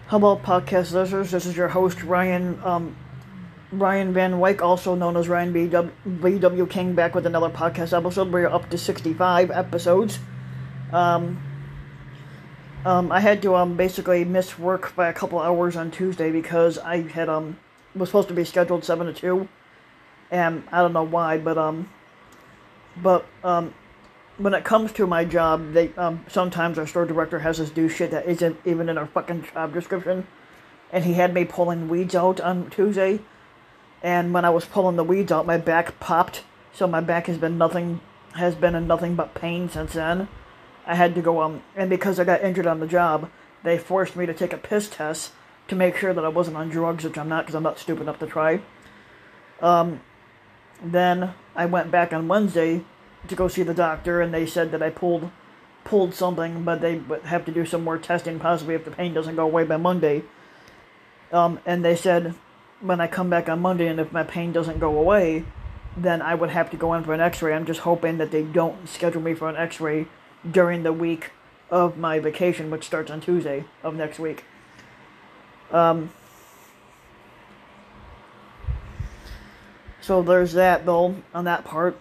Hello, podcast listeners. This is your host, Ryan Van Wyk, also known as Ryan BW King, back with another podcast episode. We're up to 65 episodes. I had to basically miss work by a couple hours on Tuesday because I had was supposed to be scheduled 7 to 2, and I don't know why, but when it comes to my job, they sometimes our store director has us do shit that isn't even in our fucking job description, and he had me pulling weeds out on Tuesday, and when I was pulling the weeds out, my back popped, so my back has been in nothing but pain since then. I had to go, and because I got injured on the job, they forced me to take a piss test to make sure that I wasn't on drugs, which I'm not, because I'm not stupid enough to try. Then I went back on Wednesday to go see the doctor, and they said that I pulled something, but they would have to do some more testing, possibly if the pain doesn't go away by Monday. And they said when I come back on Monday, and if my pain doesn't go away, then I would have to go in for an x-ray. I'm just hoping that they don't schedule me for an x-ray during the week of my vacation, which starts on Tuesday of next week. So there's that, though, on that part.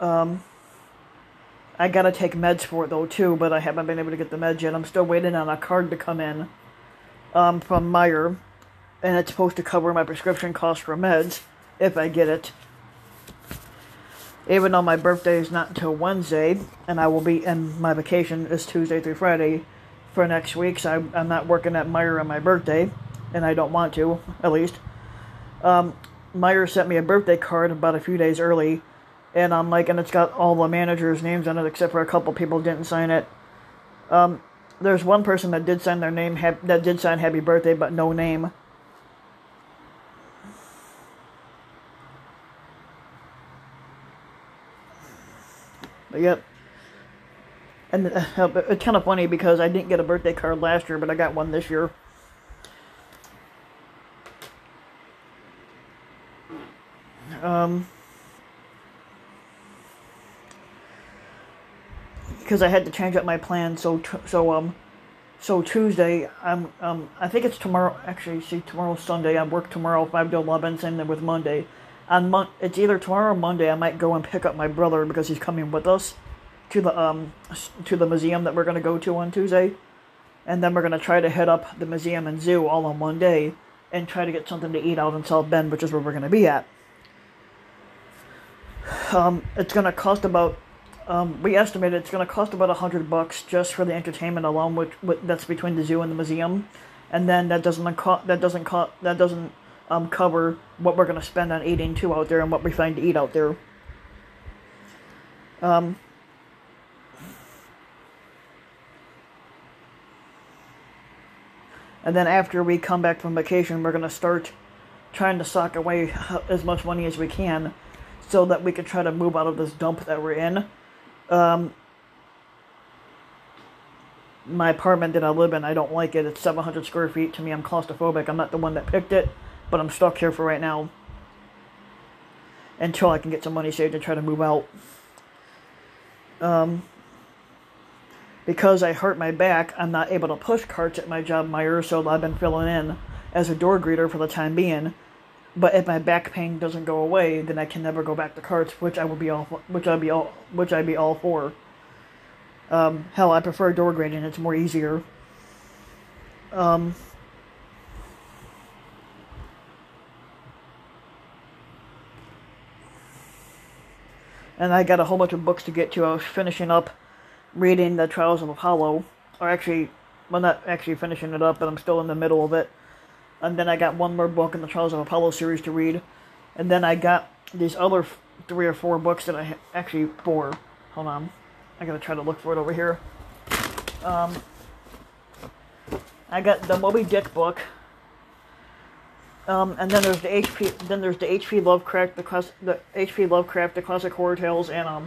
I gotta take meds for it, though, too, but I haven't been able to get the meds yet. I'm still waiting on a card to come in from Meijer, and it's supposed to cover my prescription costs for meds, if I get it. Even though my birthday is not until Wednesday, and my vacation is Tuesday through Friday for next week, so I'm not working at Meijer on my birthday, and I don't want to, at least. Meijer sent me a birthday card about a few days early, and it's got all the managers' names on it, except for a couple people didn't sign it. There's one person that did sign their name, that did sign happy birthday, but no name. But yep. And it's kind of funny because I didn't get a birthday card last year, but I got one this year. Because I had to change up my plan, so Tuesday, I think it's tomorrow. Actually, see, tomorrow's Sunday. I work tomorrow 5 to 11. Same thing with Monday. It's either tomorrow or Monday. I might go and pick up my brother because he's coming with us to the museum that we're gonna go to on Tuesday, and then we're gonna try to head up the museum and zoo all on one day, and try to get something to eat out in South Bend, which is where we're gonna be at. It's gonna cost about. We estimate it's going to cost about $100 just for the entertainment alone, which that's between the zoo and the museum, and then that doesn't cover what we're going to spend on eating too out there and what we find to eat out there. And then after we come back from vacation, we're going to start trying to sock away as much money as we can, so that we can try to move out of this dump that we're in. My apartment that I live in, I don't like it. It's 700 square feet. To me, I'm claustrophobic. I'm not the one that picked it, but I'm stuck here for right now until I can get some money saved and try to move out. Because I hurt my back, I'm not able to push carts at my job, Meijer, so I've been filling in as a door greeter for the time being. But if my back pain doesn't go away, then I can never go back to carts, which I'd be all for. Hell, I prefer door grading; it's more easier. And I got a whole bunch of books to get to. I was finishing up reading The Trials of Apollo, not actually finishing it up, but I'm still in the middle of it. And then I got one more book in the Trials of Apollo series to read. And then I got these other 3 or 4 books that actually 4. Hold on. I gotta try to look for it over here. I got the Moby Dick book. And then there's the H.P. Lovecraft, the H.P. Lovecraft, the classic horror tales, and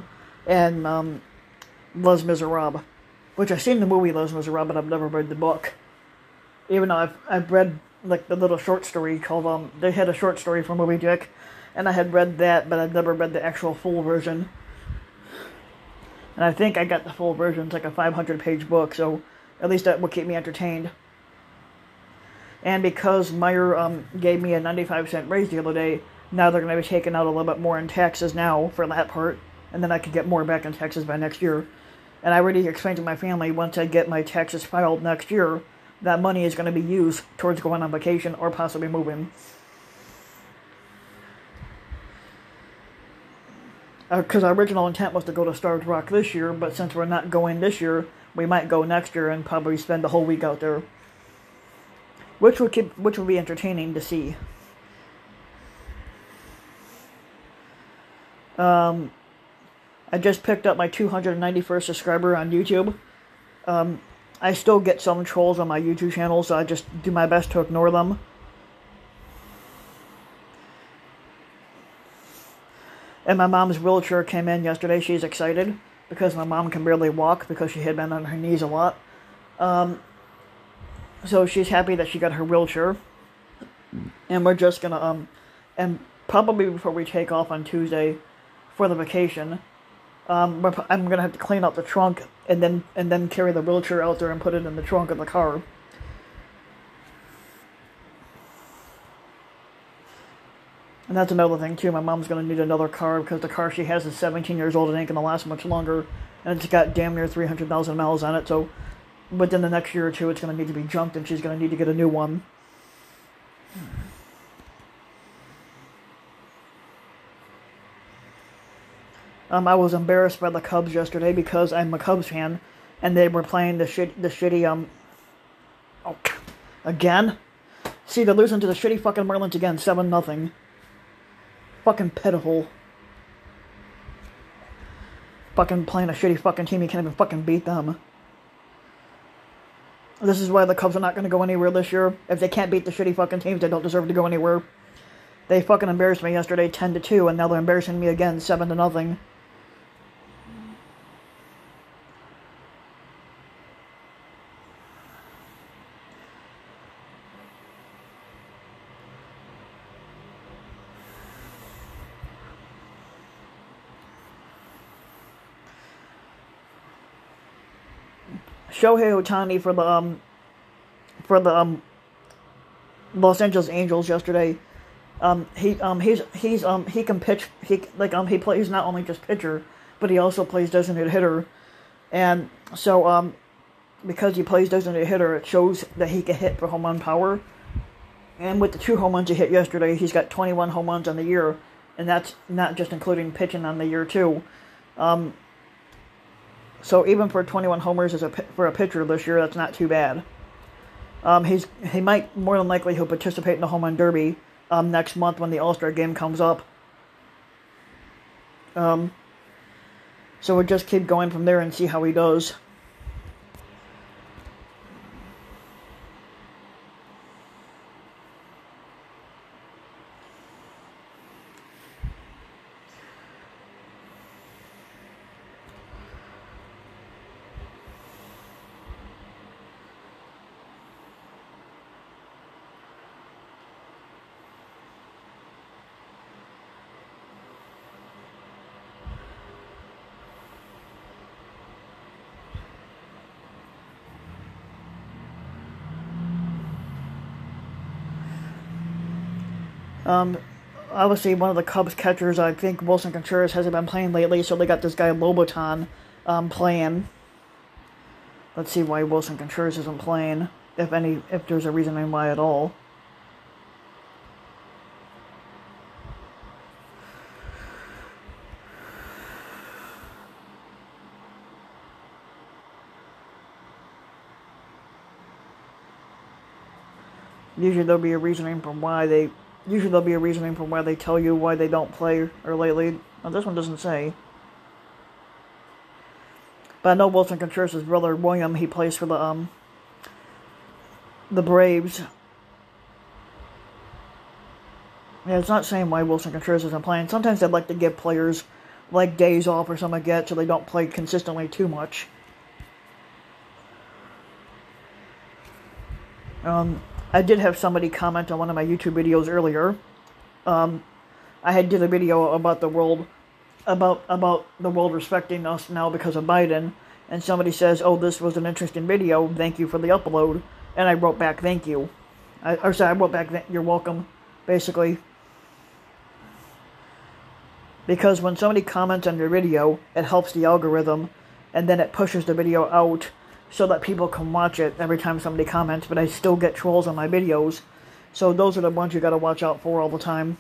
Les Miserables. Which I've seen the movie Les Miserables, but I've never read the book. Even though I've read the little short story called, they had a short story from Moby Dick, and I had read that, but I've never read the actual full version. And I think I got the full version. It's like a 500-page book, so at least that will keep me entertained. And because Meyer gave me a 95-cent raise the other day, now they're going to be taking out a little bit more in taxes now for that part, and then I could get more back in taxes by next year. And I already explained to my family, once I get my taxes filed next year, that money is going to be used towards going on vacation or possibly moving. Because our original intent was to go to Starved Rock this year, but since we're not going this year, we might go next year and probably spend the whole week out there. Which will be entertaining to see. I just picked up my 291st subscriber on YouTube. I still get some trolls on my YouTube channel, so I just do my best to ignore them. And my mom's wheelchair came in yesterday. She's excited because my mom can barely walk because she had been on her knees a lot. So she's happy that she got her wheelchair. And we're just gonna, and probably before we take off on Tuesday for the vacation, I'm gonna have to clean out the trunk and then carry the wheelchair out there and put it in the trunk of the car. And that's another thing too. My mom's gonna need another car because the car she has is 17 years old and ain't gonna last much longer, and it's got damn near 300,000 miles on it. So within the next year or two, it's gonna need to be junked, and she's gonna need to get a new one. I was embarrassed by the Cubs yesterday because I'm a Cubs fan, and they were playing the shitty oh, again. See, they're losing to the shitty fucking Marlins again, 7-0. Fucking pitiful. Fucking playing a shitty fucking team, you can't even fucking beat them. This is why the Cubs are not going to go anywhere this year. If they can't beat the shitty fucking teams, they don't deserve to go anywhere. They fucking embarrassed me yesterday 10-2, and now they're embarrassing me again 7-0. Shohei Ohtani for the Los Angeles Angels yesterday. He can pitch. He plays not only just pitcher, but he also plays designated hitter, and so because he plays designated hitter, it shows that he can hit for home run power. And with the 2 home runs he hit yesterday, he's got 21 home runs on the year, and that's not just including pitching on the year too. So even for 21 homers for a pitcher this year, that's not too bad. He might, more than likely, he'll participate in the home run derby next month when the All-Star game comes up. So we'll just keep going from there and see how he does. Obviously, one of the Cubs catchers, I think Wilson Contreras, hasn't been playing lately, so they got this guy Lobaton playing. Let's see why Wilson Contreras isn't playing, if there's a reasoning why at all. Usually there'll be a reasoning from why they tell you why they don't play or lately. Well, this one doesn't say. But I know Wilson Contreras' brother William, he plays for the Braves. Yeah, it's not saying why Wilson Contreras isn't playing. Sometimes I'd like to give players like days off or something like that so they don't play consistently too much. I did have somebody comment on one of my YouTube videos earlier. I did a video about the world, about the world respecting us now because of Biden, and somebody says, "Oh, this was an interesting video. Thank you for the upload." And I wrote back, "Thank you." I wrote back, you're welcome, basically. Because when somebody comments on your video, it helps the algorithm, and then it pushes the video out so that people can watch it every time somebody comments, but I still get trolls on my videos. So those are the ones you gotta watch out for all the time.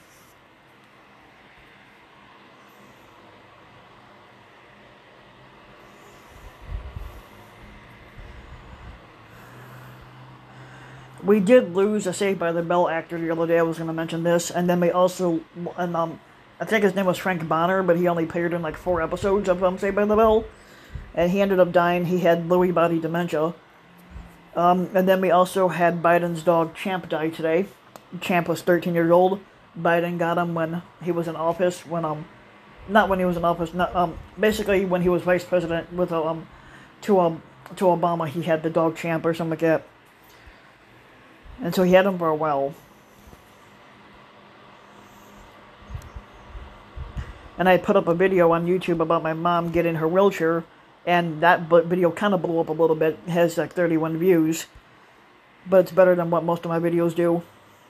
We did lose a Saved by the Bell actor the other day. I was going to mention this. And then we also, I think his name was Frank Bonner, but he only appeared in like 4 episodes of Saved by the Bell. And he ended up dying. He had Lewy body dementia. And then we also had Biden's dog Champ die today. Champ was 13 years old. Biden got him when he was in office. Not when he was in office. Basically when he was vice president with to Obama, he had the dog Champ or something like that. And so he had him for a while. And I put up a video on YouTube about my mom getting her wheelchair, and that video kind of blew up a little bit. It has like 31 views, but it's better than what most of my videos do.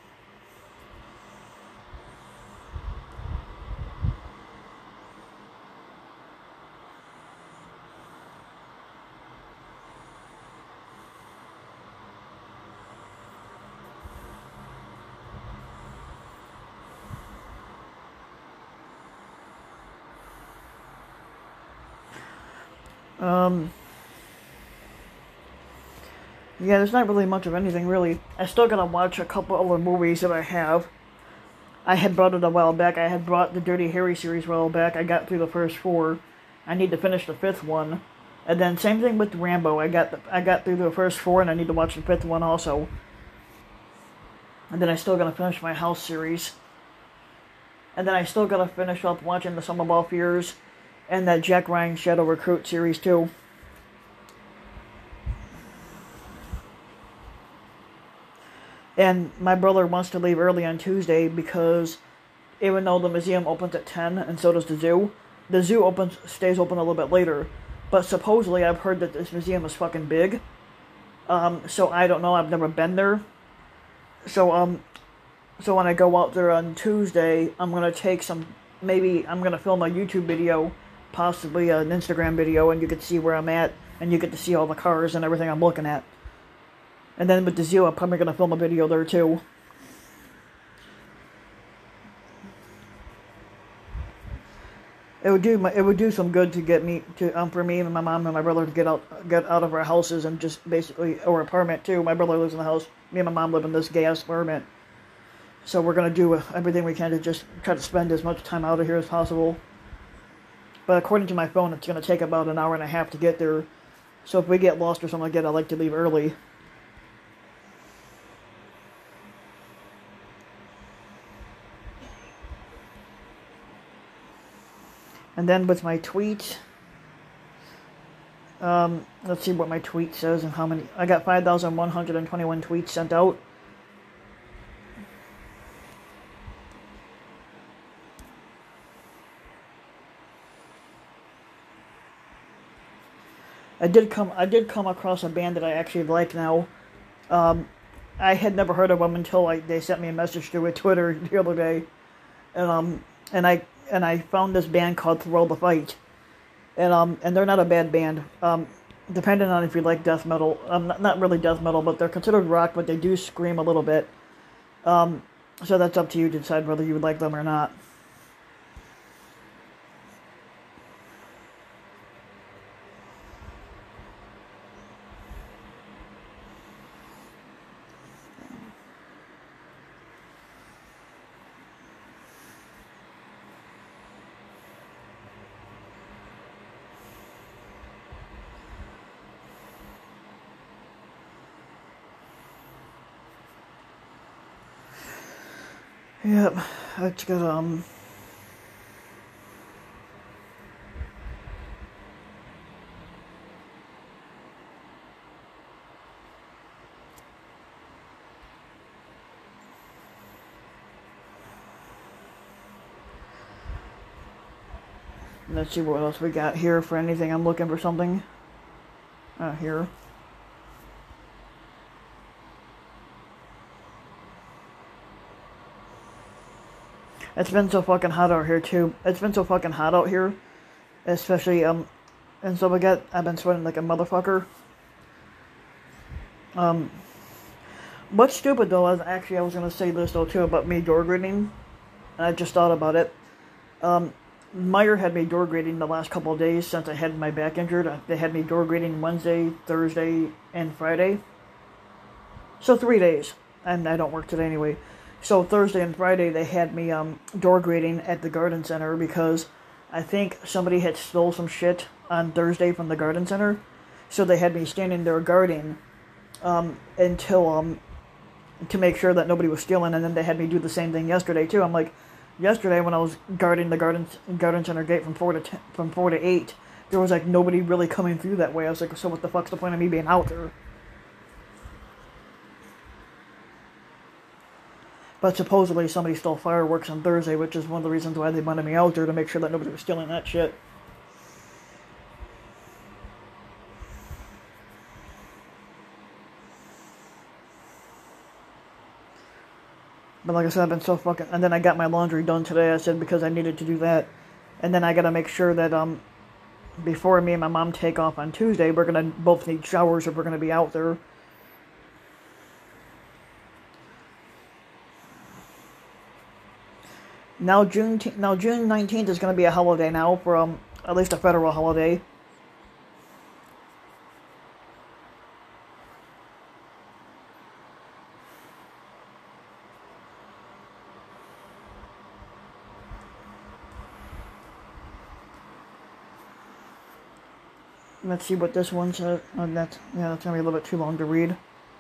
Yeah, there's not really much of anything, really. I still gotta watch a couple other movies that I have. I had brought it a while back. I had brought the Dirty Harry series a while back. I got through the first 4. I need to finish the 5th one. And then same thing with Rambo. I got through the first 4, and I need to watch the 5th one also. And then I still gotta finish my House series. And then I still gotta finish up watching the Sum of All Fears and that Jack Ryan Shadow Recruit series too. And my brother wants to leave early on Tuesday because even though the museum opens at 10 and so does the zoo stays open a little bit later. But supposedly I've heard that this museum is fucking big. So I don't know, I've never been there. So when I go out there on Tuesday, I'm going to maybe I'm going to film a YouTube video, possibly an Instagram video, and you can see where I'm at, and you get to see all the cars and everything I'm looking at. And then with the zoo, I'm probably going to film a video there too. It would do some good to get me for me and my mom and my brother to get out of our houses and just basically, or apartment too. My brother lives in the house. Me and my mom live in this gay ass apartment. So we're gonna do everything we can to just try to spend as much time out of here as possible. But according to my phone, it's gonna take about an hour and a half to get there. So if we get lost or something like that, I like to leave early. And then with my tweets, let's see what my tweet says and how many. I got 5,121 tweets sent out. I did come across a band that I actually like now. I had never heard of them until they sent me a message through Twitter the other day, and I found this band called Thrill the Fight, and they're not a bad band. Depending on if you like death metal, not really death metal, but they're considered rock, but they do scream a little bit. So that's up to you to decide whether you would like them or not. Yep, I just got let's see what else we got here for anything. I'm looking for something. Here. It's been so fucking hot out here too. It's been so fucking hot out here, especially in Sobaget. I've been sweating like a motherfucker. What's stupid though is actually I was gonna say this though too about me door grading. And I just thought about it. Meyer had me door grading the last couple of days since I had my back injured. They had me door grading Wednesday, Thursday, and Friday. So 3 days. And I don't work today anyway. So Thursday and Friday they had me door grading at the garden center because I think somebody had stole some shit on Thursday from the garden center. So they had me standing there guarding until to make sure that nobody was stealing, and then they had me do the same thing yesterday too. I'm like, yesterday when I was guarding the garden center gate from 4 to 8, there was like nobody really coming through that way. I was like, so what the fuck's the point of me being out there? But supposedly somebody stole fireworks on Thursday, which is one of the reasons why they wanted me out there, to make sure that nobody was stealing that shit. But like I said, I've been so fucking... And then I got my laundry done today, I said, because I needed to do that. And then I gotta make sure that, before me and my mom take off on Tuesday, we're gonna both need showers if we're gonna be out there. Now June 19th is gonna be a holiday now, for, at least a federal holiday. Let's see what this one says. That's gonna be a little bit too long to read.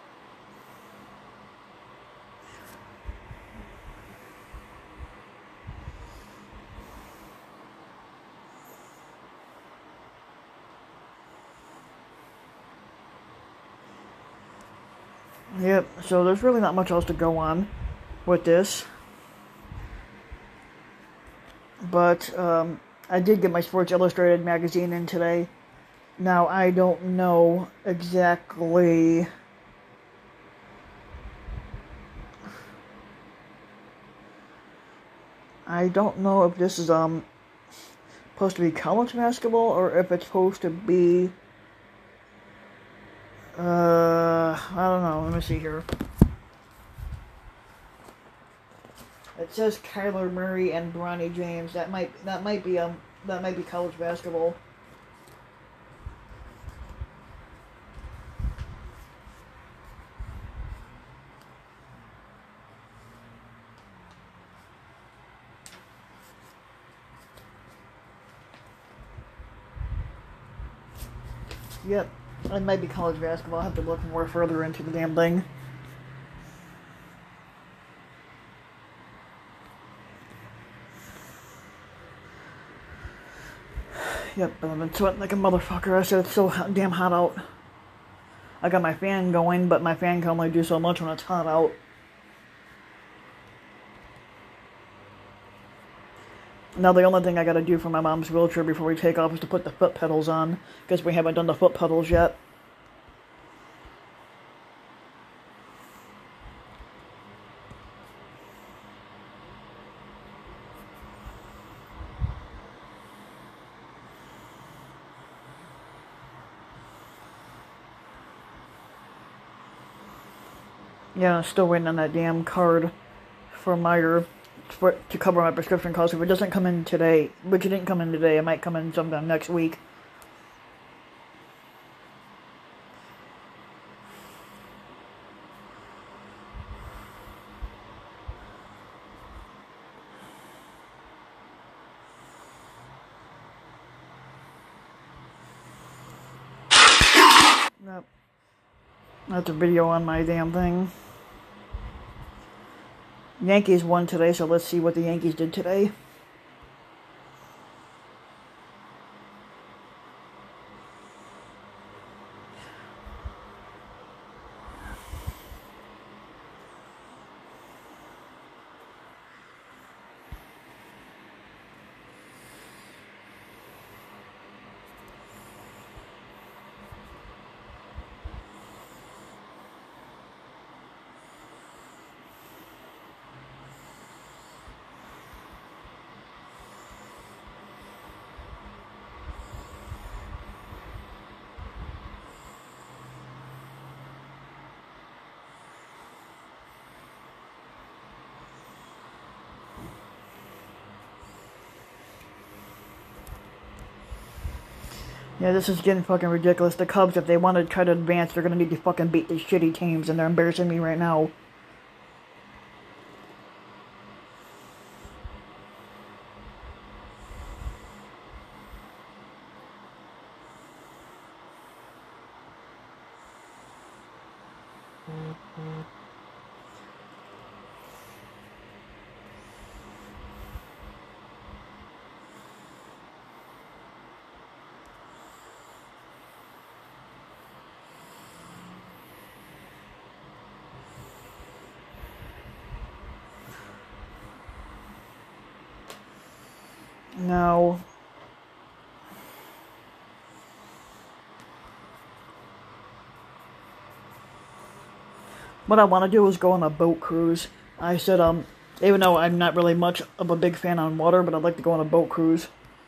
Yep, so there's really not much else to go on with this. But I did get my Sports Illustrated magazine in today. Now, I don't know exactly... I don't know if this is supposed to be college basketball or if it's supposed to be... I don't know. Let me see here. It says Kyler Murray and Bronny James. That might be college basketball. Yep, it might be college basketball. I'll have to look more further into the damn thing. Yep, but I've been sweating like a motherfucker. I said it's so damn hot out. I got my fan going, but my fan can only do so much when it's hot out. Now the only thing I gotta do for my mom's wheelchair before we take off is to put the foot pedals on, because we haven't done the foot pedals yet. Yeah, I'm still waiting on that damn card for Meyer to cover my prescription costs. If it doesn't come in today, which it didn't come in today, it might come in sometime next week. Nope. That's a video on my damn thing. Yankees won today, so let's see what the Yankees did today. Yeah, this is getting fucking ridiculous. The Cubs, if they want to try to advance, they're gonna need to fucking beat these shitty teams, and they're embarrassing me right now. No. What I want to do is go on a boat cruise. I said, even though I'm not really much of a big fan on water, but I'd like to go on a boat cruise.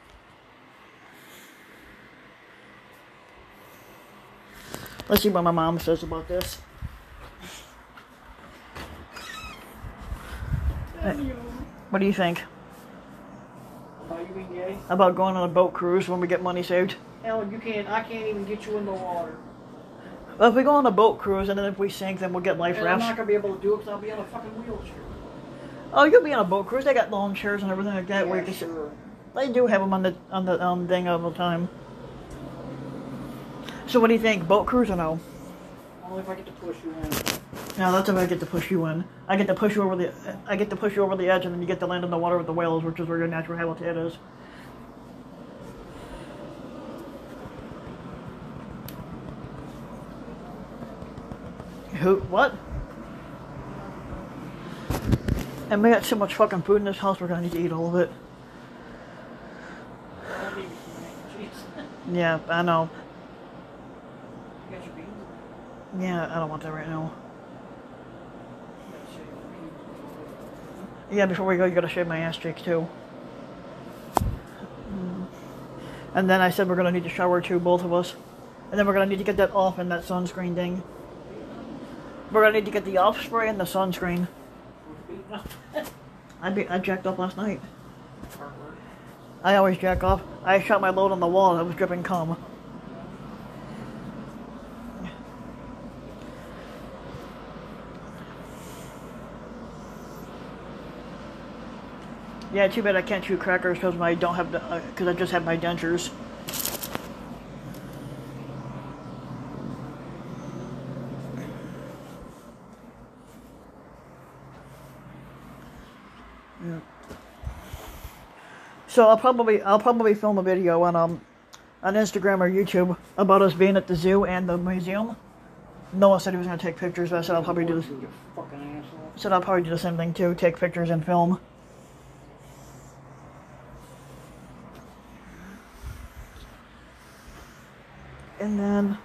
Let's see what my mom says about this. What do you think? You being gay? About going on a boat cruise when we get money saved? Hell, you can't. I can't even get you in the water. Well, if we go on a boat cruise and then if we sink, then we'll get life And I'm rafts. not gonna be able to do it because I'll be on a fucking wheelchair. Oh, you'll be on a boat cruise. They got lawn chairs and everything like that. Yeah, where you can sure. They do have them on the thing all the time. So what do you think? Boat cruise or no? Only if I get to push you in. No, that's if I get to push you in. I get to push you over the edge, and then you get to land in the water with the whales, which is where your natural habitat is. Who? What? And we got so much fucking food in this house, we're gonna need to eat all of it. I'll give you some mac and cheese. Yeah, I know. You got your beans? Yeah, I don't want that right now. You gotta shave your beans. Yeah, before we go, you gotta shave my ass cheeks too. And then I said we're gonna need to shower too, both of us. And then we're gonna need to get that off and that sunscreen thing. We're gonna need to get the off spray and the sunscreen. I jacked off last night. I always jack off. I shot my load on the wall and it was dripping cum. Yeah, too bad I can't chew crackers because I don't have because I just have my dentures. Yeah. So I'll probably film a video on Instagram or YouTube about us being at the zoo and the museum. Noah said he was gonna take pictures, but I said I'll probably do this. You fucking asshole. Said I'll probably do the same thing too, take pictures and film. And then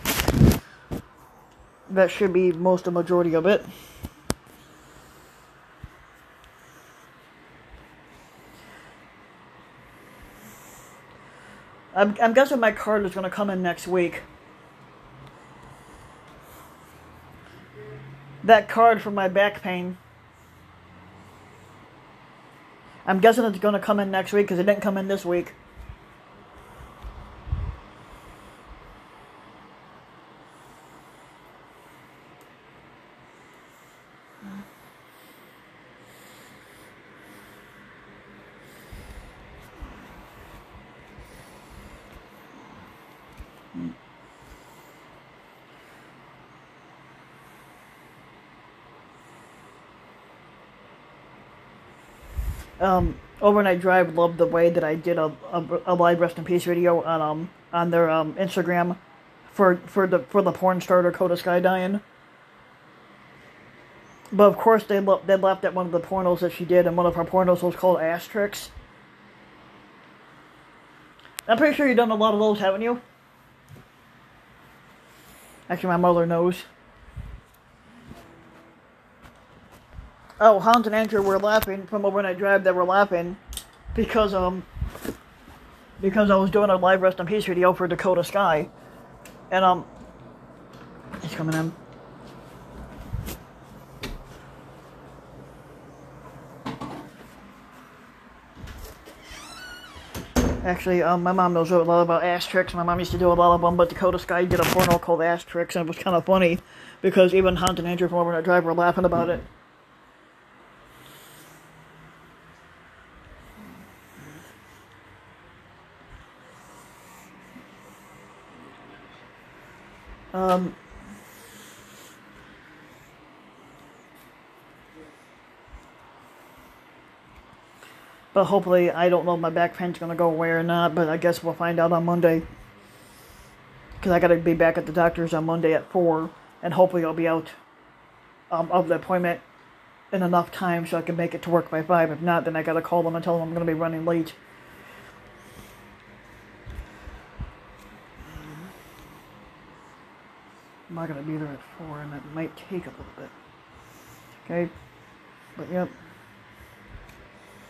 that should be most of the majority of it. I'm guessing my card is going to come in next week. That card for my back pain. I'm guessing it's going to come in next week because it didn't come in this week. Overnight Drive loved the way that I did a live rest in peace video on their Instagram for the porn star Dakota Sky dying. But of course they laughed at one of the pornos that she did, and one of her pornos was called Ass Tricks. I'm pretty sure you've done a lot of those, haven't you? Actually, my mother knows. Oh, Hans and Andrew were laughing from Overnight Drive. They were laughing because I was doing a live rest in peace video for Dakota Sky, and he's coming in. Actually, my mom knows a lot about ass tricks. My mom used to do a lot of them, but Dakota Sky did a porno called Ass Tricks, and it was kind of funny because even Hunt and Andrew from Overnight Drive were laughing about it. But hopefully, I don't know if my back pain's going to go away or not, but I guess we'll find out on Monday. Because I got to be back at the doctor's on Monday at 4, and hopefully I'll be out of the appointment in enough time so I can make it to work by 5. If not, then I got to call them and tell them I'm going to be running late. I'm not going to be there at 4, and it might take a little bit. Okay? But yep.